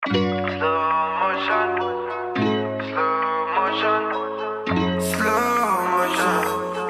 Slow motion, slow motion, slow motion.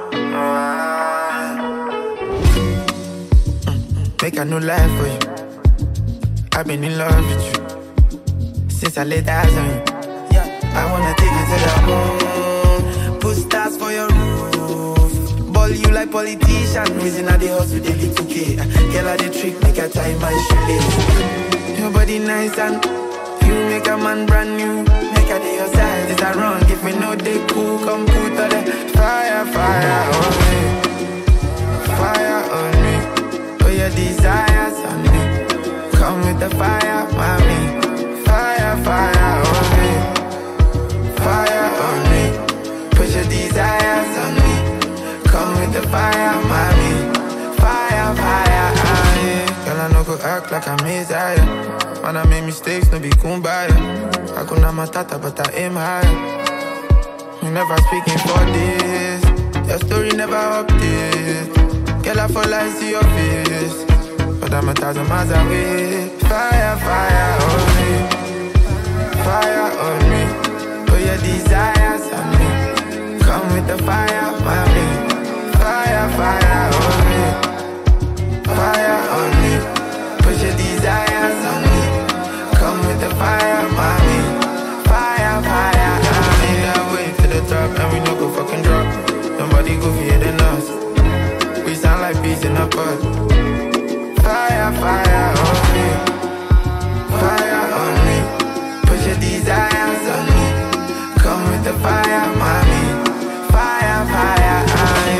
Make a new life for you. I've been in love with you since I laid eyes on you. I wanna take you to the moon, put stars for your roof, ball you like politician. Reason I the house with the little K. Girl, I the trick, make a tie my shoelace. Your body nice and you make a man brand new. Make a day your size, it's a run. If me know they cool, come put all the fire, fire on me, fire on me. Put your desires on me. Come with the fire, mommy. Fire, fire on me, fire on me. Put your desires on me. Come with the fire, mommy. Fire, fire on me. Girl, I know go act like I'm Messiah. Man, I make mistakes, no be kumbaya. Hakuna Matata, but I aim higher. You never speaking for this. Your story never updates. Girl, I fall like see your face, but I'm 1,000 miles away. Fire, fire on me, fire on me. Put your desires on me. Come with the fire, mommy. Fire, fire on me, fire on me. Put your desires on me. Come with the fire, mommy. Fire, fire on me. That way to the top and we no go fucking drop. Nobody go for than us. We sound like peas in a pot. Fire, fire on me, fire on me. Put your desires on me. Come with the fire, mommy. Fire, fire on me.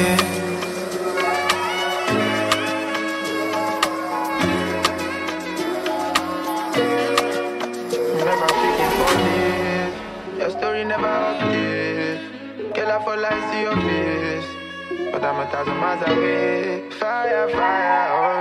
Never speaking for this. Your story never updates. Girl, I fall like see your face, but I'm 1,000 miles away. Fire, fire on me.